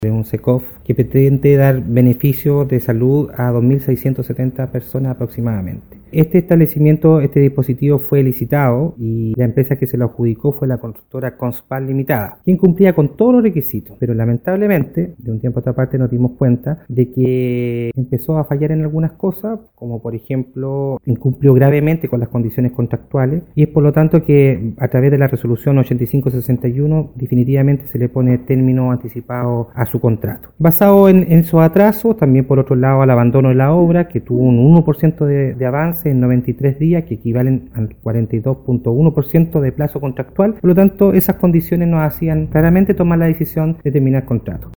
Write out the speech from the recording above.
de un SECOF que pretende dar beneficios de salud a 2.670 personas aproximadamente. Este establecimiento, este dispositivo fue licitado y la empresa que se lo adjudicó fue la constructora Conspal Limitada, quien cumplía con todos los requisitos, pero lamentablemente de un tiempo a esta parte nos dimos cuenta de que empezó a fallar en algunas cosas, como por ejemplo incumplió gravemente con las condiciones contractuales, y es por lo tanto que a través de la resolución 8561 definitivamente se le pone término anticipado a su contrato. Basado en esos atrasos, también por otro lado al abandono de la obra, que tuvo un 1% de avance en 93 días, que equivalen al 42.1% de plazo contractual. Por lo tanto, esas condiciones nos hacían claramente tomar la decisión de terminar el contrato.